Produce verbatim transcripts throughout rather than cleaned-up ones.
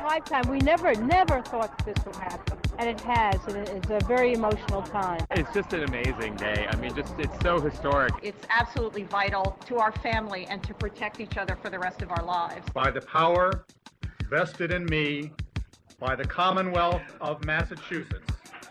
lifetime. We never, never thought this would happen. And it has, and it's a very emotional time. It's just an amazing day. I mean, just it's so historic. It's absolutely vital to our family and to protect each other for the rest of our lives. By the power vested in me by the Commonwealth of Massachusetts.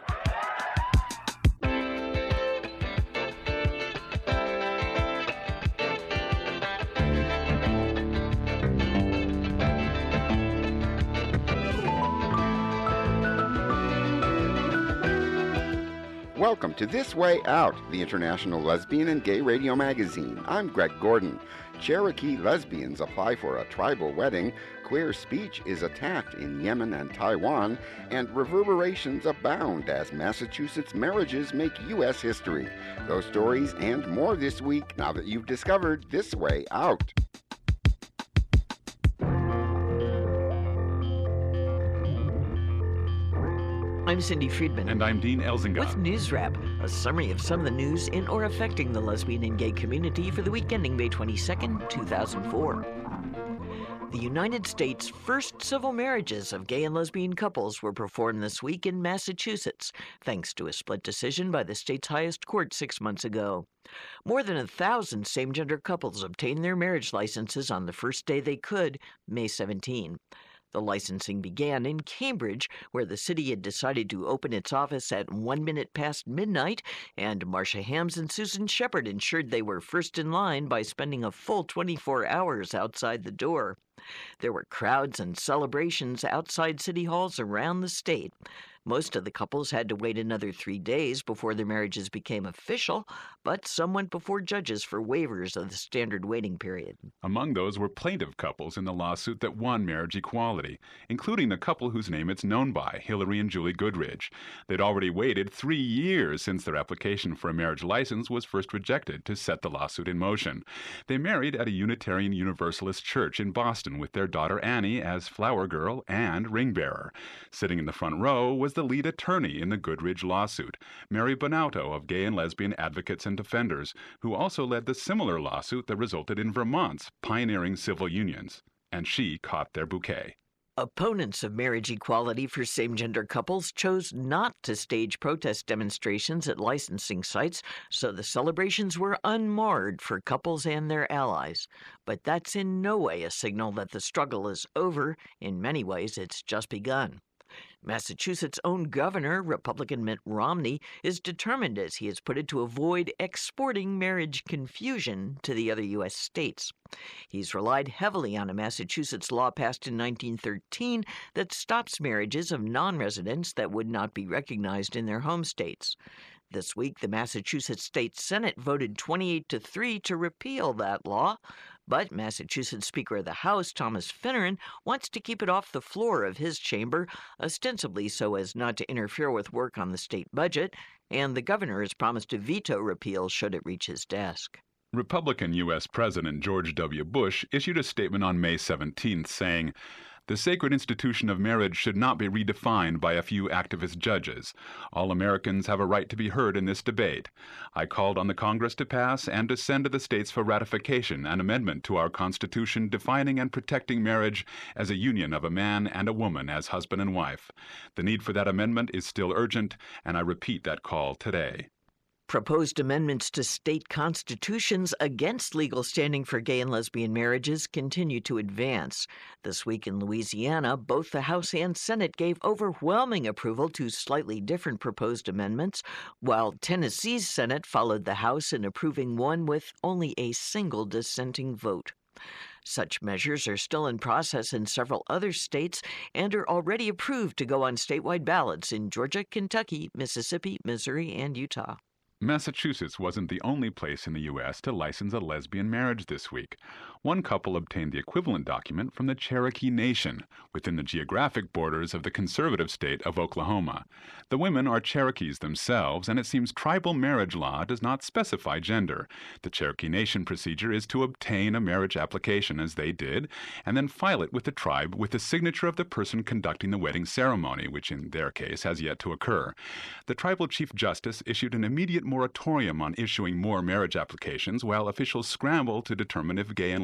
Welcome to This Way Out, the international lesbian and gay radio magazine. I'm Greg Gordon. Cherokee lesbians apply for a tribal wedding, queer speech is attacked in Yemen and Taiwan, and reverberations abound as Massachusetts marriages make U S history. Those stories and more this week now that you've discovered This Way Out. I'm Cindy Friedman. And I'm Dean Elzinga. With News Wrap, a summary of some of the news in or affecting the lesbian and gay community for the week ending May twenty-second, two thousand four. The United States' first civil marriages of gay and lesbian couples were performed this week in Massachusetts, thanks to a split decision by the state's highest court six months ago. More than a thousand same-gender couples obtained their marriage licenses on the first day they could, May seventeenth. The licensing began in Cambridge, where the city had decided to open its office at one minute past midnight, and Marcia Hams and Susan Shepard ensured they were first in line by spending a full twenty-four hours outside the door. There were crowds and celebrations outside city halls around the state. Most of the couples had to wait another three days before their marriages became official, but some went before judges for waivers of the standard waiting period. Among those were plaintiff couples in the lawsuit that won marriage equality, including the couple whose name it's known by, Hillary and Julie Goodridge. They'd already waited three years since their application for a marriage license was first rejected to set the lawsuit in motion. They married at a Unitarian Universalist church in Boston with their daughter Annie as flower girl and ring bearer. Sitting in the front row was the lead attorney in the Goodridge lawsuit, Mary Bonauto of Gay and Lesbian Advocates and Defenders, who also led the similar lawsuit that resulted in Vermont's pioneering civil unions. And she caught their bouquet. Opponents of marriage equality for same-gender couples chose not to stage protest demonstrations at licensing sites, so the celebrations were unmarred for couples and their allies. But that's in no way a signal that the struggle is over. In many ways, it's just begun. Massachusetts' own governor, Republican Mitt Romney, is determined, as he has put it, to avoid exporting marriage confusion to the other U S states. He's relied heavily on a Massachusetts law passed in nineteen thirteen that stops marriages of non-residents that would not be recognized in their home states. This week, the Massachusetts State Senate voted twenty-eight to three to repeal that law, but Massachusetts Speaker of the House, Thomas Finneran, wants to keep it off the floor of his chamber, ostensibly so as not to interfere with work on the state budget, and the governor has promised to veto repeal should it reach his desk. Republican U S President George W. Bush issued a statement on May seventeenth saying, "The sacred institution of marriage should not be redefined by a few activist judges. All Americans have a right to be heard in this debate. I called on the Congress to pass and to send to the states for ratification an amendment to our Constitution defining and protecting marriage as a union of a man and a woman as husband and wife. The need for that amendment is still urgent, and I repeat that call today." Proposed amendments to state constitutions against legal standing for gay and lesbian marriages continue to advance. This week in Louisiana, both the House and Senate gave overwhelming approval to slightly different proposed amendments, while Tennessee's Senate followed the House in approving one with only a single dissenting vote. Such measures are still in process in several other states and are already approved to go on statewide ballots in Georgia, Kentucky, Mississippi, Missouri, and Utah. Massachusetts wasn't the only place in the U S to license a lesbian marriage this week. One couple obtained the equivalent document from the Cherokee Nation, within the geographic borders of the conservative state of Oklahoma. The women are Cherokees themselves, and it seems tribal marriage law does not specify gender. The Cherokee Nation procedure is to obtain a marriage application, as they did, and then file it with the tribe with the signature of the person conducting the wedding ceremony, which in their case has yet to occur. The tribal chief justice issued an immediate moratorium on issuing more marriage applications while officials scramble to determine if gay and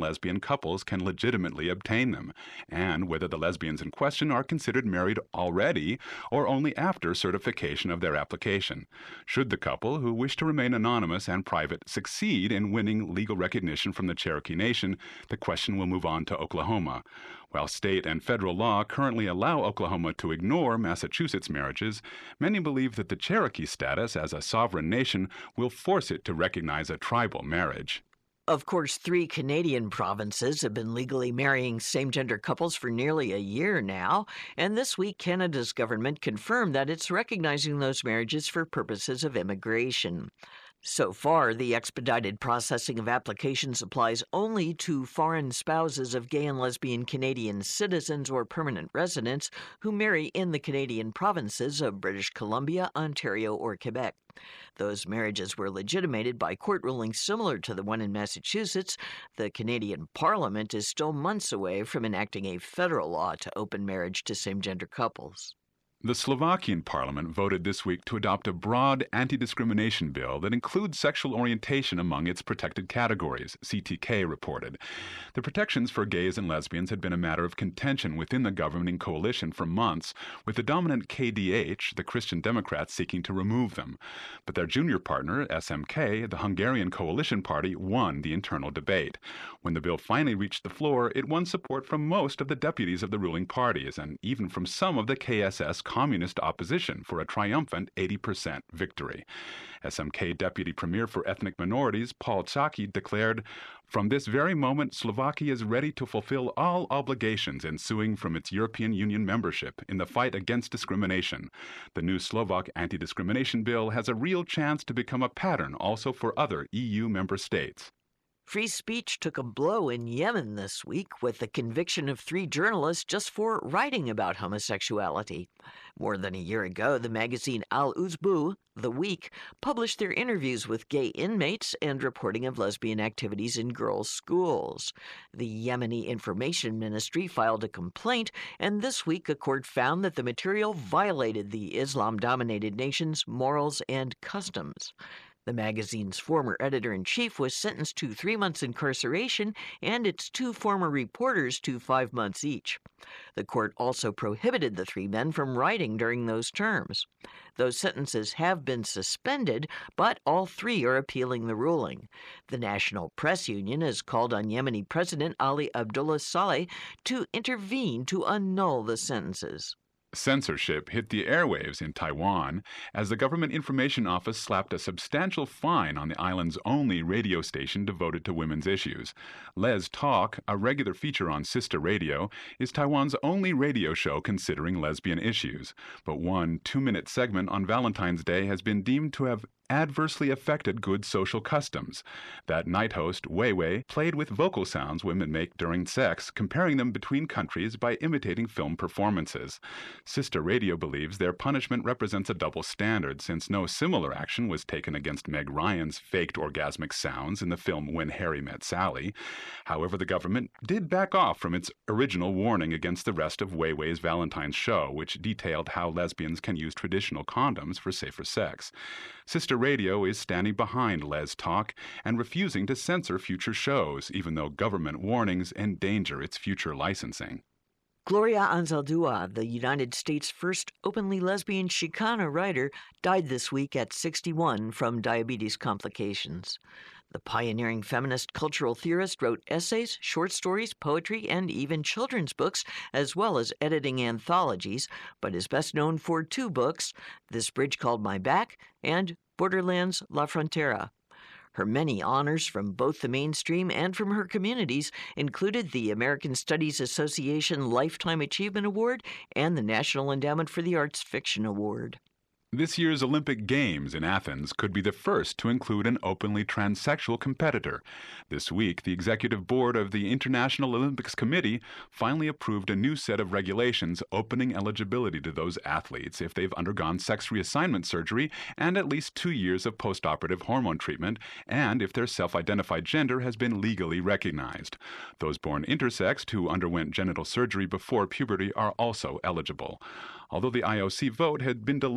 lesbian couples can legitimately obtain them, and whether the lesbians in question are considered married already or only after certification of their application. Should the couple, who wish to remain anonymous and private, succeed in winning legal recognition from the Cherokee Nation, the question will move on to Oklahoma. While state and federal law currently allow Oklahoma to ignore Massachusetts marriages, many believe that the Cherokee status as a sovereign nation will force it to recognize a tribal marriage. Of course, three Canadian provinces have been legally marrying same-gender couples for nearly a year now, and this week Canada's government confirmed that it's recognizing those marriages for purposes of immigration. So far, the expedited processing of applications applies only to foreign spouses of gay and lesbian Canadian citizens or permanent residents who marry in the Canadian provinces of British Columbia, Ontario, or Quebec. Those marriages were legitimated by court rulings similar to the one in Massachusetts. The Canadian Parliament is still months away from enacting a federal law to open marriage to same-gender couples. The Slovakian parliament voted this week to adopt a broad anti-discrimination bill that includes sexual orientation among its protected categories, C T K reported. The protections for gays and lesbians had been a matter of contention within the governing coalition for months, with the dominant K D H, the Christian Democrats, seeking to remove them. But their junior partner, S M K, the Hungarian coalition party, won the internal debate. When the bill finally reached the floor, it won support from most of the deputies of the ruling parties, and even from some of the K S S communist opposition, for a triumphant eighty percent victory. S M K Deputy Premier for Ethnic Minorities, Paul Czaki, declared, "From this very moment, Slovakia is ready to fulfill all obligations ensuing from its European Union membership in the fight against discrimination. The new Slovak anti-discrimination bill has a real chance to become a pattern also for other E U member states." Free speech took a blow in Yemen this week with the conviction of three journalists just for writing about homosexuality. More than a year ago, the magazine Al-Uzbu, The Week, published their interviews with gay inmates and reporting of lesbian activities in girls' schools. The Yemeni Information Ministry filed a complaint, and this week a court found that the material violated the Islam-dominated nation's morals and customs. The magazine's former editor-in-chief was sentenced to three months incarceration and its two former reporters to five months each. The court also prohibited the three men from writing during those terms. Those sentences have been suspended, but all three are appealing the ruling. The National Press Union has called on Yemeni President Ali Abdullah Saleh to intervene to annul the sentences. Censorship hit the airwaves in Taiwan as the Government Information Office slapped a substantial fine on the island's only radio station devoted to women's issues. Les Talk, a regular feature on Sister Radio, is Taiwan's only radio show considering lesbian issues. But one two-minute segment on Valentine's Day has been deemed to have adversely affected good social customs. That night host, Wei Wei, played with vocal sounds women make during sex, comparing them between countries by imitating film performances. Sister Radio believes their punishment represents a double standard, since no similar action was taken against Meg Ryan's faked orgasmic sounds in the film When Harry Met Sally. However, the government did back off from its original warning against the rest of Wei Wei's Valentine's show, which detailed how lesbians can use traditional condoms for safer sex. Sister Radio is standing behind Les Talk and refusing to censor future shows, even though government warnings endanger its future licensing. Gloria Anzaldúa, the United States' first openly lesbian Chicana writer, died this week at sixty-one from diabetes complications. The pioneering feminist cultural theorist wrote essays, short stories, poetry, and even children's books, as well as editing anthologies, but is best known for two books, This Bridge Called My Back and Borderlands La Frontera. Her many honors from both the mainstream and from her communities included the American Studies Association Lifetime Achievement Award and the National Endowment for the Arts Fiction Award. This year's Olympic Games in Athens could be the first to include an openly transsexual competitor. This week, the Executive Board of the International Olympics Committee finally approved a new set of regulations opening eligibility to those athletes if they've undergone sex reassignment surgery and at least two years of postoperative hormone treatment, and if their self-identified gender has been legally recognized. Those born intersexed who underwent genital surgery before puberty are also eligible. Although the I O C vote had been delayed from its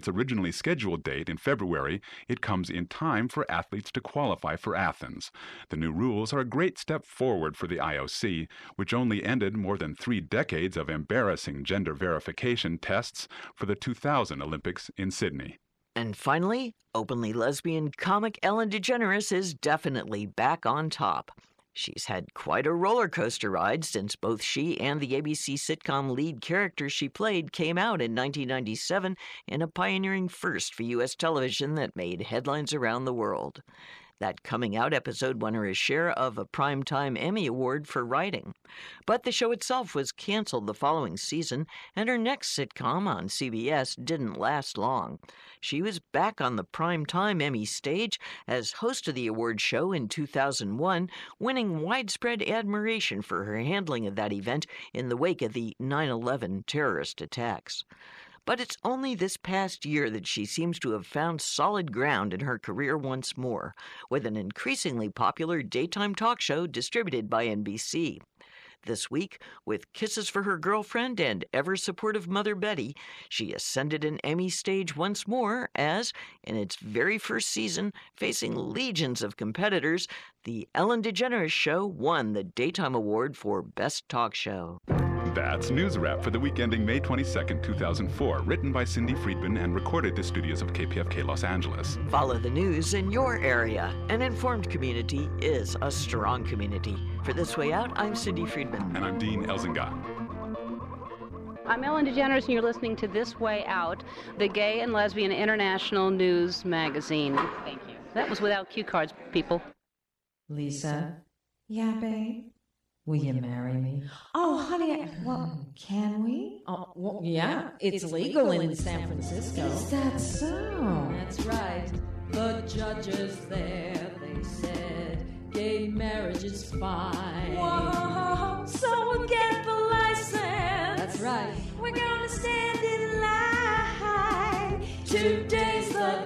its originally scheduled date in February, it comes in time for athletes to qualify for Athens. The new rules are a great step forward for the I O C, which only ended more than three decades of embarrassing gender verification tests for the two thousand Olympics in Sydney. And finally, openly lesbian comic Ellen DeGeneres is definitely back on top. She's had quite a roller coaster ride since both she and the A B C sitcom lead character she played came out in nineteen ninety-seven in a pioneering first for U S television that made headlines around the world. That coming out episode won her a share of a Primetime Emmy Award for writing. But the show itself was canceled the following season, and her next sitcom on C B S didn't last long. She was back on the Primetime Emmy stage as host of the award show in two thousand one, winning widespread admiration for her handling of that event in the wake of the nine eleven terrorist attacks. But it's only this past year that she seems to have found solid ground in her career once more, with an increasingly popular daytime talk show distributed by N B C. This week, with Kisses for Her Girlfriend and ever-supportive Mother Betty, she ascended an Emmy stage once more as, in its very first season, facing legions of competitors, the Ellen DeGeneres Show won the Daytime Award for Best Talk Show. That's News Wrap for the week ending May twenty-second, two thousand four, written by Cindy Friedman and recorded at the studios of K P F K Los Angeles. Follow the news in your area. An informed community is a strong community. For This Way Out, I'm Cindy Friedman. And I'm Dean Elzinga. I'm Ellen DeGeneres, and you're listening to This Way Out, the Gay and Lesbian International News Magazine. Thank you. That was without cue cards, people. Lisa? Yeah, babe? Will you marry me? Oh, honey, I, well, can we? Oh, well, yeah, it's legal in San Francisco. Is that so? That's right. The judges there, they said gay marriage is fine. Whoa, so we'll get the license. That's right. We're gonna stand in line. Today's the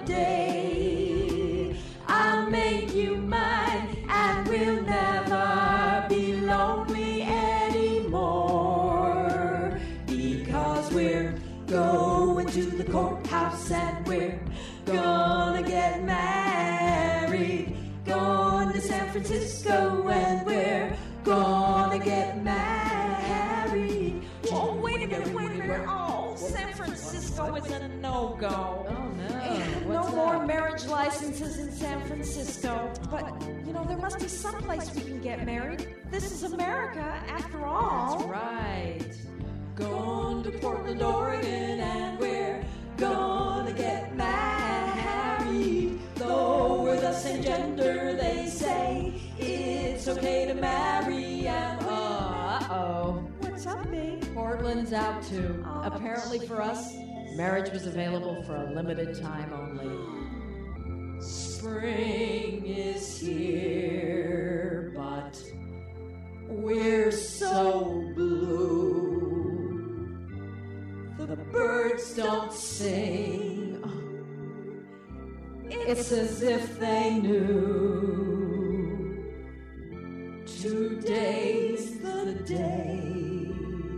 day I'll make you mine, and we'll never be lonely anymore, because we're going to the courthouse and we're gonna get married. Going to San Francisco and we're gonna get married. Oh, wait a minute, wait a minute. Oh, San Francisco is a no-go. Oh, no. No What's more that? marriage licenses in San Francisco. But, you know, there must be some place we can get married. This is America, after all. That's right. Going to Portland, Oregon, and we're gonna get married. Though we're the same gender, they say it's okay to marry. And uh-oh. What's up, babe? Portland's out too. Oh, Apparently for us, marriage was available for a limited time only. Spring is here, but we're so blue. The birds don't sing. It's as if they knew. Today's the day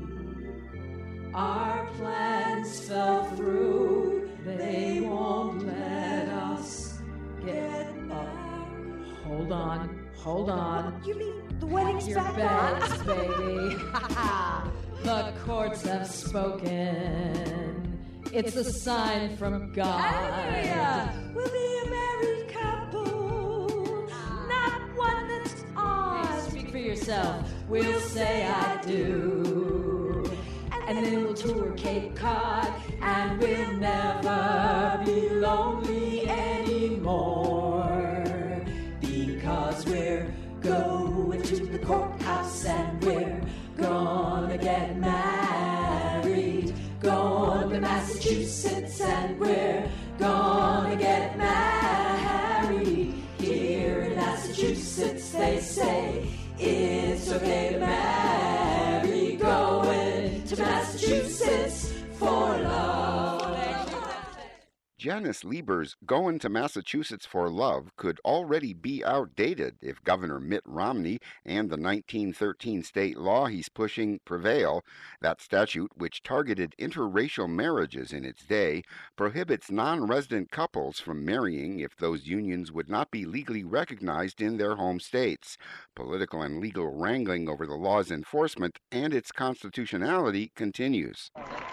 our plans fell through. They won't let us get married. Hold on, hold on. You mean the wedding's Your back bets, on? baby. The courts have spoken. It's a sign from God. Hallelujah. We'll be a married couple, not one that's odd. Hey, speak for yourself. We'll say I do. And then we'll tour Cape Cod, and we'll never be lonely anymore, because we're going to the courthouse and we're gonna get married. Going to Massachusetts and we're gonna get married. Here in Massachusetts they say it's okay to marry. Going to Massachusetts for love. Janice Lieber's "Going to Massachusetts for Love" could already be outdated if Governor Mitt Romney and the nineteen thirteen state law he's pushing prevail. That statute, which targeted interracial marriages in its day, prohibits non-resident couples from marrying if those unions would not be legally recognized in their home states. Political and legal wrangling over the law's enforcement and its constitutionality continues.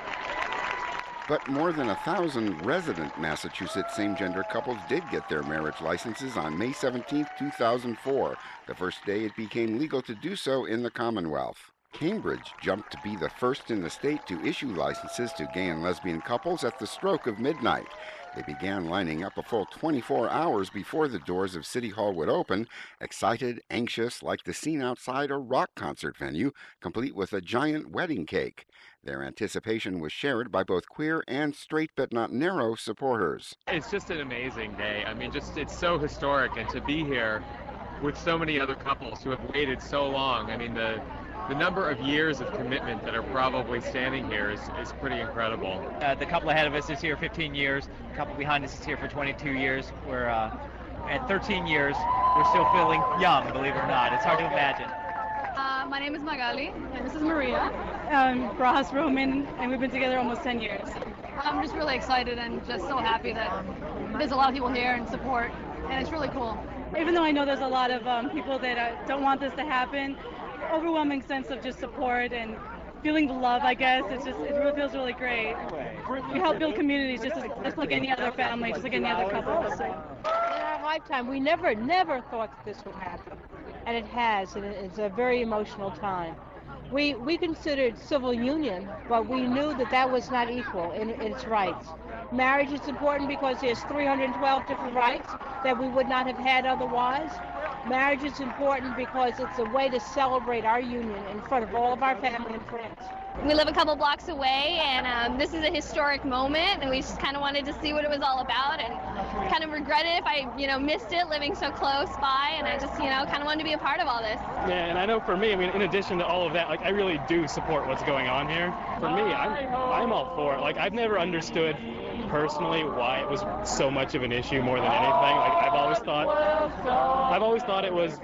But more than a thousand resident Massachusetts same-gender couples did get their marriage licenses on May seventeenth, two thousand four, the first day it became legal to do so in the Commonwealth. Cambridge jumped to be the first in the state to issue licenses to gay and lesbian couples at the stroke of midnight. They began lining up a full twenty-four hours before the doors of City Hall would open, excited, anxious, like the scene outside a rock concert venue, complete with a giant wedding cake. Their anticipation was shared by both queer and straight but not narrow supporters. It's just an amazing day. I mean, just it's so historic, and to be here with so many other couples who have waited so long. I mean, the the number of years of commitment that are probably standing here is, is pretty incredible. Uh, the couple ahead of us is here fifteen years. The couple behind us is here for twenty-two years. We're uh, at thirteen years. We're still feeling young, believe it or not. It's hard to imagine. Uh, my name is Magali, and this is Maria. Um, Ross Roman, and we've been together almost ten years. I'm just really excited and just so happy that there's a lot of people here and support, and it's really cool. Even though I know there's a lot of um, people that uh, don't want this to happen, overwhelming sense of just support and feeling the love, I guess. It's just, it really feels really great. We help build communities just, as, just like any other family, just like any other couple. So. In our lifetime, we never, never thought that this would happen. And it has, and it's a very emotional time. We, we considered civil union, but we knew that that was not equal in, in its rights. Marriage is important because there's three hundred twelve different rights that we would not have had otherwise. Marriage is important because it's a way to celebrate our union in front of all of our family and friends. We live a couple blocks away, and um, this is a historic moment, and we just kind of wanted to see what it was all about, and kind of regret it if I, you know, missed it living so close by, and I just, you know, kind of wanted to be a part of all this. Yeah, and I know for me, I mean, in addition to all of that, like, I really do support what's going on here. For me, I'm, I'm all for it. Like, I've never understood personally why it was so much of an issue more than anything. Like, I've always thought, I've always thought it was,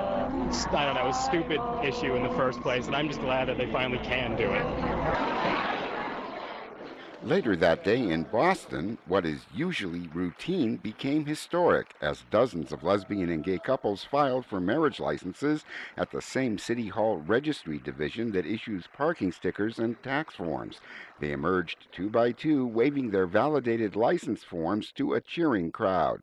I don't know, a stupid issue in the first place, and I'm just glad that they finally can do it. Later that day in Boston, what is usually routine became historic as dozens of lesbian and gay couples filed for marriage licenses at the same City Hall registry division that issues parking stickers and tax forms. They emerged two by two, waving their validated license forms to a cheering crowd.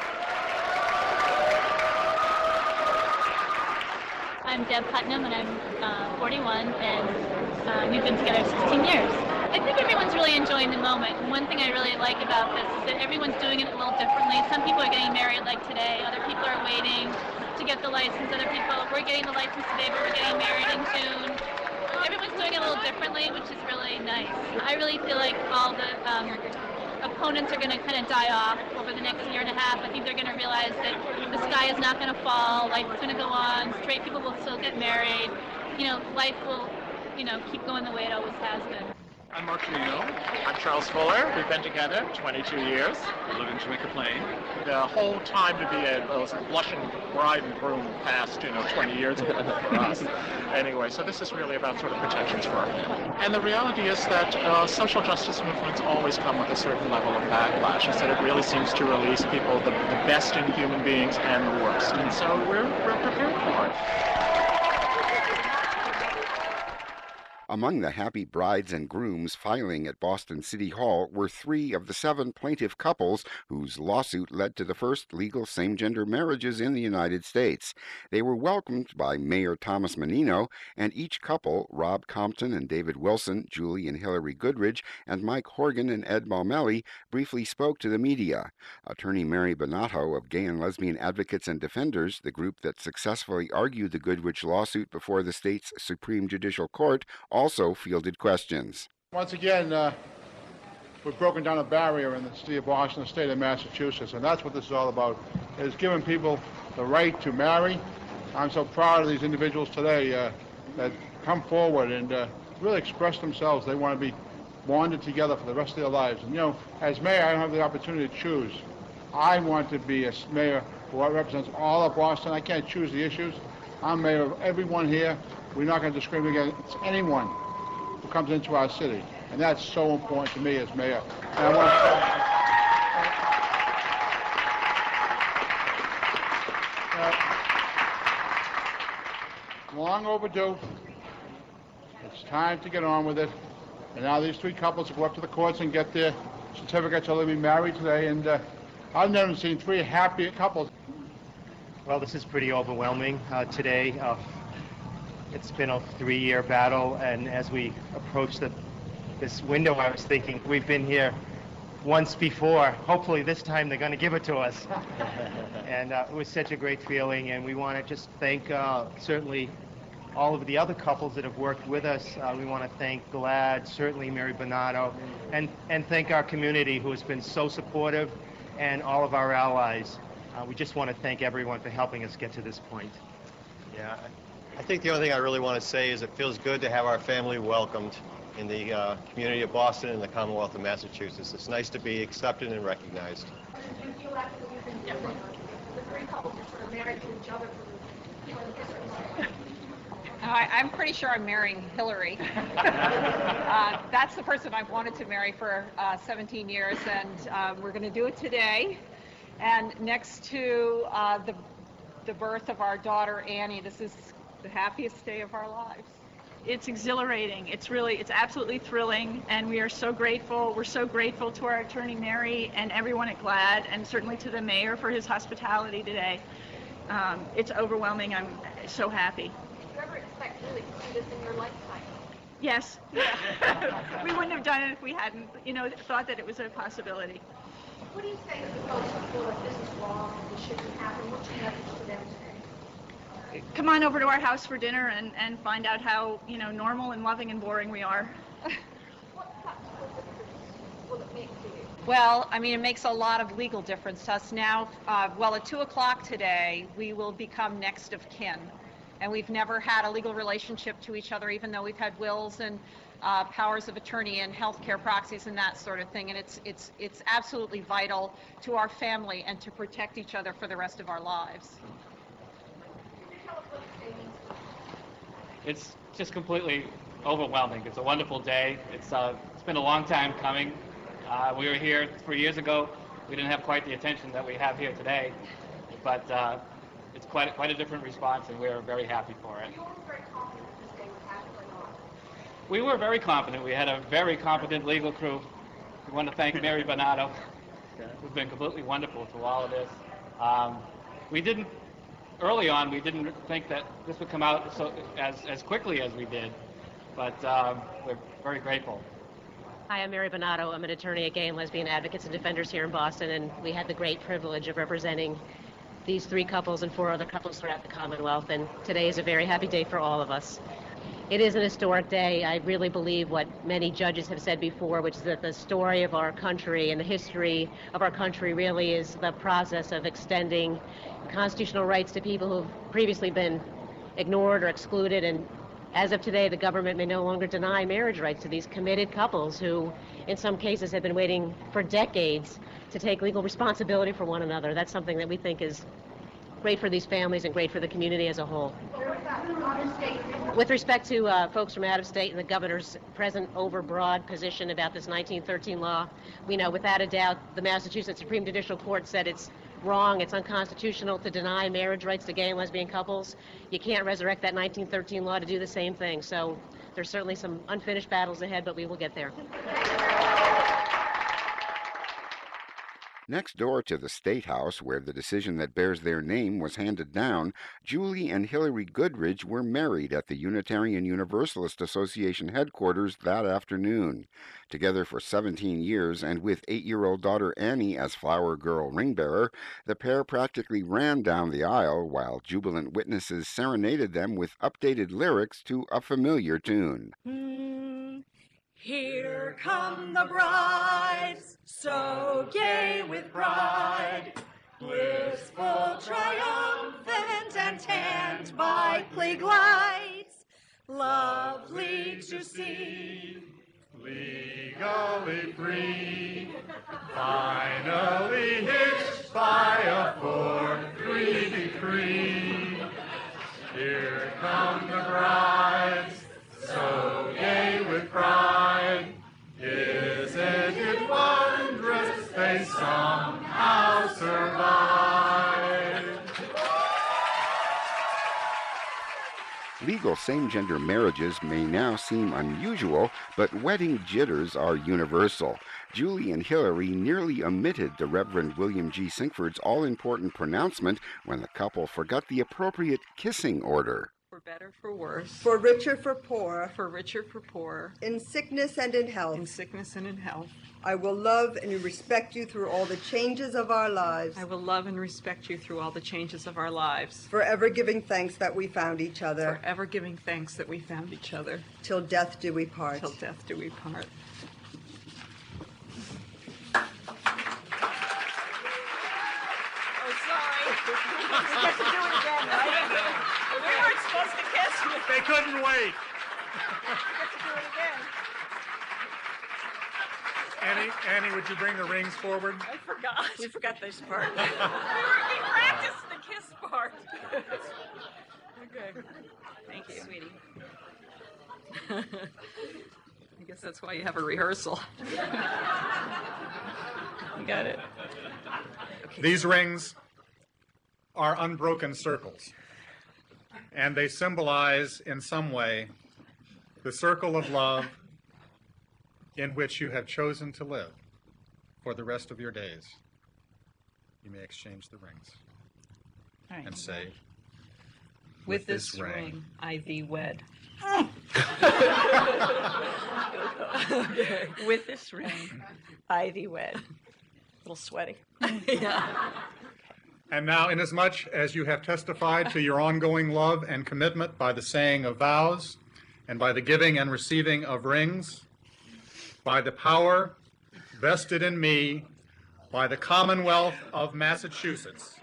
I'm Deb Putnam, and I'm uh, forty-one, and uh, we've been together sixteen years. I think everyone's really enjoying the moment. One thing I really like about this is that everyone's doing it a little differently. Some people are getting married like today. Other people are waiting to get the license. Other people, we're getting the license today, but we're getting married in June. Everyone's doing it a little differently, which is really nice. I really feel like all the um, opponents are going to kind of die off over the next year and a half. I think they're going to realize that the sky is not going to fall. Life is going to go on. Straight people will still get married. You know, life will, you know, keep going the way it always has been. I'm Mark Trujillo. I'm Charles Fuller. We've been together twenty-two years. We live in Jamaica Plain. The whole time to be a, a blushing bride and groom past, you know, twenty years ago for us. Anyway, so this is really about sort of protections for our family. And the reality is that uh, social justice movements always come with a certain level of backlash. Is that it really seems to release people, the, the best in human beings and the worst. And so we're, we're prepared for it. Among the happy brides and grooms filing at Boston City Hall were three of the seven plaintiff couples whose lawsuit led to the first legal same-gender marriages in the United States. They were welcomed by Mayor Thomas Menino, and each couple, Rob Compton and David Wilson, Julie and Hillary Goodridge, and Mike Horgan and Ed Malmelli, briefly spoke to the media. Attorney Mary Bonato of Gay and Lesbian Advocates and Defenders, the group that successfully argued the Goodridge lawsuit before the state's Supreme Judicial Court, also fielded questions. Once again, uh, we've broken down a barrier in the city of Boston, the state of Massachusetts, and that's what this is all about, is giving people the right to marry. I'm so proud of these individuals today uh, that come forward and uh, really express themselves. They want to be bonded together for the rest of their lives. And you know, as mayor, I don't have the opportunity to choose. I want to be a mayor who represents all of Boston. I can't choose the issues. I'm mayor of everyone here. We're not going to discriminate against anyone who comes into our city. And that's so important to me as mayor. And I want to, uh, long overdue. It's time to get on with it. And now these three couples will go up to the courts and get their certificates, so they'll be married today. And uh, I've never seen three happy couples. Well, this is pretty overwhelming uh, today. Uh, it's been a three-year battle, and as we approach the, this window, I was thinking, we've been here once before. Hopefully this time they're going to give it to us. And uh, it was such a great feeling, and we want to just thank uh, certainly all of the other couples that have worked with us. Uh, we want to thank GLAAD, certainly Mary Bonato, and, and thank our community who has been so supportive, and all of our allies. Uh, we just want to thank everyone for helping us get to this point. Yeah, I think the only thing I really want to say is it feels good to have our family welcomed in the uh, community of Boston and the Commonwealth of Massachusetts. It's nice to be accepted and recognized. Did you feel after you've been different? The three couples that are married to each other for the history? I, I'm pretty sure I'm marrying Hillary. uh, that's the person I've wanted to marry for uh, seventeen years, and uh, we're going to do it today. And next to uh, the, the birth of our daughter, Annie, this is the happiest day of our lives. It's exhilarating. It's really, it's absolutely thrilling, and we are so grateful. We're so grateful to our attorney, Mary, and everyone at GLAAD, and certainly to the mayor for his hospitality today. Um, it's overwhelming. I'm so happy. Did you ever expect really to see this in your lifetime? Yes. We wouldn't have done it if we hadn't, you know, thought that it was a possibility. What do you say to the folks who feel like this is wrong and this shouldn't happen? What's your message to them today? Come on over to our house for dinner and, and find out how, you know, normal and loving and boring we are. Will it make to you? Well, I mean, it makes a lot of legal difference to us now. Uh, well, at two o'clock today, we will become next of kin. And we've never had a legal relationship to each other, even though we've had wills and uh, powers of attorney and healthcare proxies and that sort of thing. And it's, it's, it's absolutely vital to our family and to protect each other for the rest of our lives. It's just completely overwhelming. It's a wonderful day. It's, uh, it's been a long time coming. Uh, we were here three years ago. We didn't have quite the attention that we have here today, but uh, it's quite, quite a different response, and we're very happy for it. We were very confident. We had a very competent legal crew. We want to thank Mary Bonato, who's been completely wonderful through all of this. Um, we didn't, early on, we didn't think that this would come out so, as, as quickly as we did, but um, we're very grateful. Hi, I'm Mary Bonato. I'm an attorney at Gay and Lesbian Advocates and Defenders here in Boston, and we had the great privilege of representing these three couples and four other couples throughout the Commonwealth, and today is a very happy day for all of us. It is an historic day. I really believe what many judges have said before, which is that the story of our country and the history of our country really is the process of extending constitutional rights to people who have previously been ignored or excluded. And as of today, the government may no longer deny marriage rights to these committed couples who, in some cases, have been waiting for decades to take legal responsibility for one another. That's something that we think is great for these families and great for the community as a whole. With respect to uh, folks from out of state and the governor's present overbroad position about this nineteen thirteen law, we know without a doubt the Massachusetts Supreme Judicial Court said it's wrong, it's unconstitutional to deny marriage rights to gay and lesbian couples. You can't resurrect that nineteen thirteen law to do the same thing. So there's certainly some unfinished battles ahead, but we will get there. Next door to the State House, where the decision that bears their name was handed down, Julie and Hillary Goodridge were married at the Unitarian Universalist Association headquarters that afternoon. Together for seventeen years, and with eight-year-old daughter Annie as flower girl ring-bearer, the pair practically ran down the aisle while jubilant witnesses serenaded them with updated lyrics to a familiar tune. Mm, here come the brides, so gay with pride, blissful, triumphant, and tanned by plague lights, lovely to see, Legally free, finally hitched by a four three decree. Here come the brides, so gay with pride. Isn't it wondrous they somehow survive? Legal same-gender marriages may now seem unusual, but wedding jitters are universal. Julie and Hillary nearly omitted the Reverend William G. Sinkford's all-important pronouncement when the couple forgot the appropriate kissing order. For better, for worse. For richer, for poorer. For richer, for poorer. In sickness and in health. In sickness and in health. I will love and respect you through all the changes of our lives. I will love and respect you through all the changes of our lives. Forever giving thanks that we found each other. Forever giving thanks that we found each other. Till death do we part. Till death do we part. We get to do it again, right? We weren't supposed to kiss. They couldn't wait. We get to do it again. Annie, Annie, would you bring the rings forward? I forgot. We forgot this part. we, were, we practiced the kiss part. Okay. Thank you, sweetie. I guess that's why you have a rehearsal. You got it. Okay. These rings are unbroken circles, and they symbolize in some way the circle of love in which you have chosen to live for the rest of your days. You may exchange the rings Right. and say, With, with this, this ring, ring, I thee wed. Okay. With this ring, I thee wed. A little sweaty. Yeah. And now, inasmuch as you have testified to your ongoing love and commitment by the saying of vows and by the giving and receiving of rings, by the power vested in me by the Commonwealth of Massachusetts,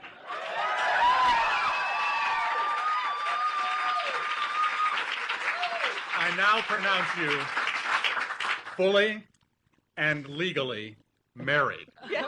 I now pronounce you fully and legally married. Yeah.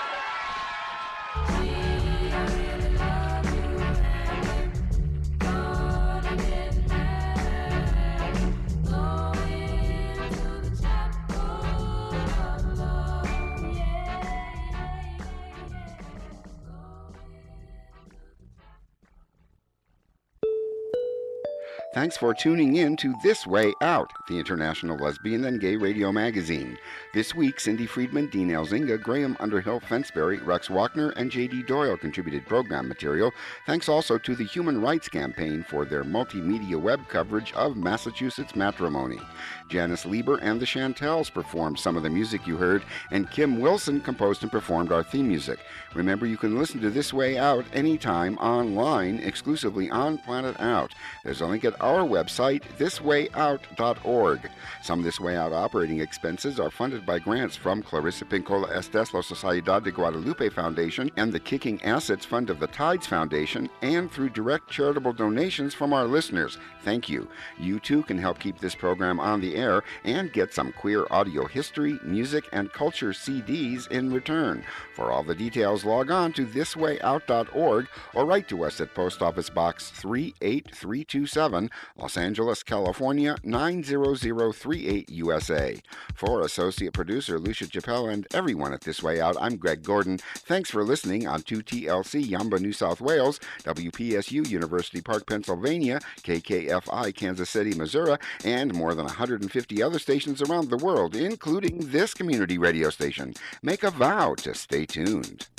Thanks for tuning in to This Way Out, the International Lesbian and Gay Radio Magazine. This week, Cindy Friedman, Dean Elzinga, Graham Underhill Fensberry, Rex Wachner, and J D Doyle contributed program material. Thanks also to the Human Rights Campaign for their multimedia web coverage of Massachusetts matrimony. Janice Lieber and the Chantels performed some of the music you heard, and Kim Wilson composed and performed our theme music. Remember, you can listen to This Way Out anytime online, exclusively on Planet Out. There's a link at our website, this way out dot org. Some This Way Out operating expenses are funded by grants from Clarissa Pinkola Estes, La Sociedad de Guadalupe Foundation, and the Kicking Assets Fund of the Tides Foundation, and through direct charitable donations from our listeners. Thank you. You too can help keep this program on the air and get some queer audio history, music, and culture C Ds in return. For all the details, log on to this way out dot org or write to us at Post Office Box three eight three two seven, Los Angeles, California nine zero zero three eight, U S A. For associate producer Lucia Chappelle and everyone at This Way Out, I'm Greg Gordon. Thanks for listening on two T L C Yamba, New South Wales, W P S U University Park, Pennsylvania, K K F I Kansas City, Missouri, and more than one hundred fifty other stations around the world, including this community radio station. Make a vow to stay tuned.